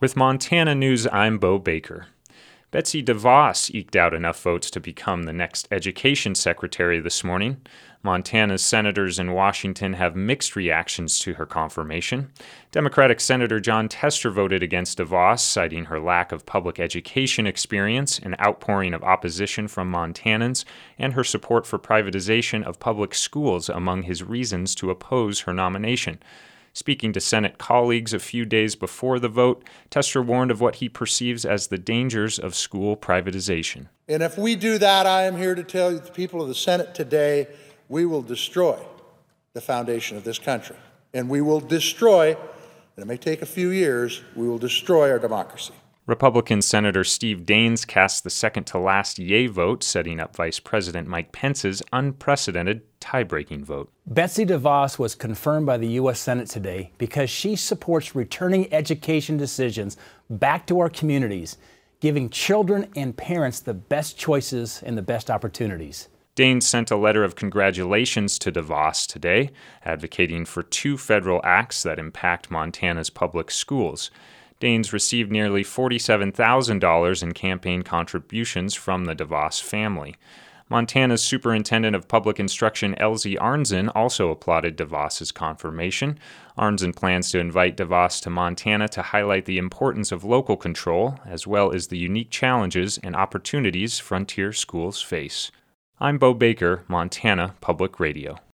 With Montana News, I'm Bo Baker. Betsy DeVos eked out enough votes to become the next education secretary this morning. Montana's senators in Washington have mixed reactions to her confirmation. Democratic Senator Jon Tester voted against DeVos, citing her lack of public education experience, an outpouring of opposition from Montanans, and her support for privatization of public schools among his reasons to oppose her nomination. Speaking to Senate colleagues a few days before the vote, Tester warned of what he perceives as the dangers of school privatization. And if we do that, I am here to tell the people of the Senate today, we will destroy the foundation of this country. And we will destroy, and it may take a few years, we will destroy our democracy. Republican Senator Steve Daines cast the second-to-last yay vote, setting up Vice President Mike Pence's unprecedented tie-breaking vote. Betsy DeVos was confirmed by the U.S. Senate today because she supports returning education decisions back to our communities, giving children and parents the best choices and the best opportunities. Daines sent a letter of congratulations to DeVos today, advocating for 2 federal acts that impact Montana's public schools. Daines received nearly $47,000 in campaign contributions from the DeVos family. Montana's Superintendent of Public Instruction, Elzie Arnzen, also applauded DeVos's confirmation. Arnzen plans to invite DeVos to Montana to highlight the importance of local control, as well as the unique challenges and opportunities frontier schools face. I'm Bo Baker, Montana Public Radio.